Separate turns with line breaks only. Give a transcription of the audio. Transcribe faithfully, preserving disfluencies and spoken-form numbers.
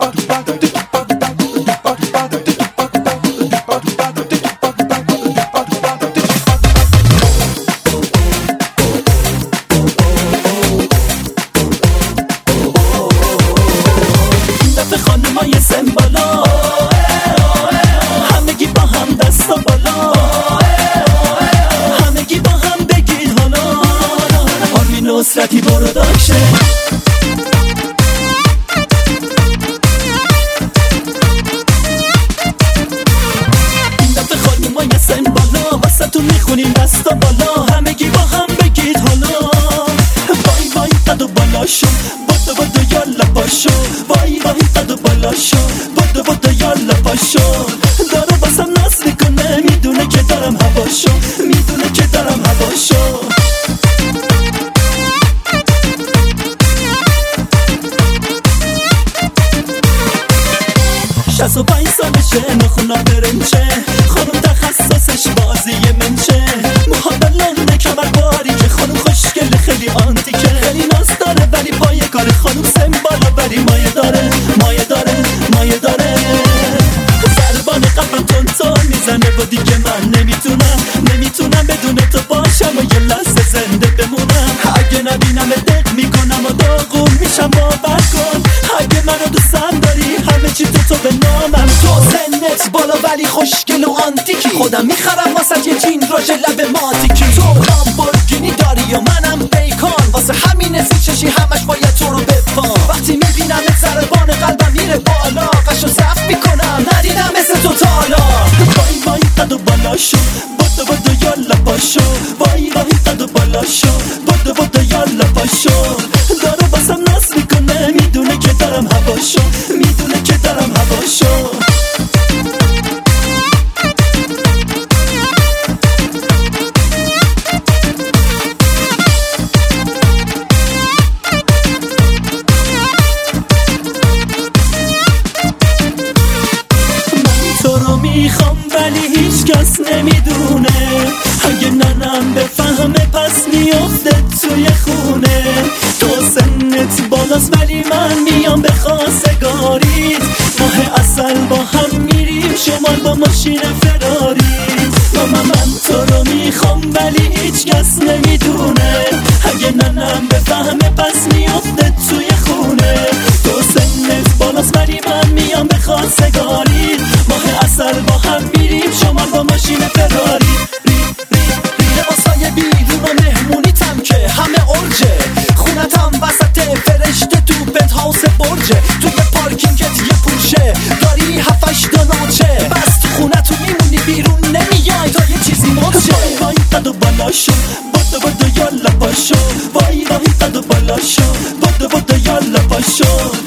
خانمای سمبالا همگی با هم دست و بالا، همگی با هم بگید حالا آرمین نصرتی برو داکشه. این دفعه خانمای سمبالا واسه تو میخونیم دست و بالا، همگی با هم بگید حالا وای وای قد و بالا شو بدو بدو یالا پاشو، وای وای قد و بالا شو بدو بدو یالا پاشو. داره باسم ناز میکنه میدونه که دارم هواشو، میدونه که دارم هواشو. شصت و پنج سالشه نخونا برنچه، خانم تخصصش بازی منچه، موها بلند کمر باری که خانم خوشگل خیلی آنتیکه، خیلی ناز داره ولی پای کار خانم سمبالا ولی مایه داره مایه داره مایه داره. ضربان قلبم تون تون میزنه و دیگه من نمیتونم نمیتونم بدون تو باشم و یه لحظه زنده بمونم. اگه نبینم دق میکنم و داغون میشم باور کن، اگه منو دوستم داری همه چی تو تو به نامم. تو سنت بالا ولی خوشگل و آنتیکی، خودم میخرم واسه یه جین راژ لب ماتیکی. تو لامبورگینی داری و منم بیکان، واسه همین زیر چشی همش باید تو رو بفام. وقتی میبینم ضربان قلبم میره بالا، قشو ضعف میکنم ندیدم مثل تو تا حالا. وای وای قد و بالا شو بدو بدو یالا پاشو، وای وای قد و بالا شو بدو بدو یالا پاشو. داره باسم ناز میکنه میدونه که دارم هواشو، میدونه که دارم هواشو. میخوام ولی هیچ کس نمیدونه، اگه ننم بفهمه پس میافته توی خونه. تو سنت بالاست ولی من میام به خواستگاریت، ماه اصل با هم میریم شمال با ماشین فراری. ماما من تو رو میخوام ولی هیچ کس نمیدونه، اگه ننم بفهمه پس میافته توی خونه. تو سنت بالاست ولی من میام به خواستگاریت، ماه اصل با هم میریم شمال با ماشین فراری. ری ری ری لباسای بیرون و مهمونیتم که همه ارجه، خونتم وسط فرشته تو پنت هاوس برجه، توی پارکینگت یه پورشه داری هفتش تا نوچه، بس تو خونه تو میمونی بیرون نمیای تا یه چیزی مرشه. وای وای قد و بالا شو بدو بدو یالا پاشو، وای وای قد و بالا شو بدو بدو یالا پاشو.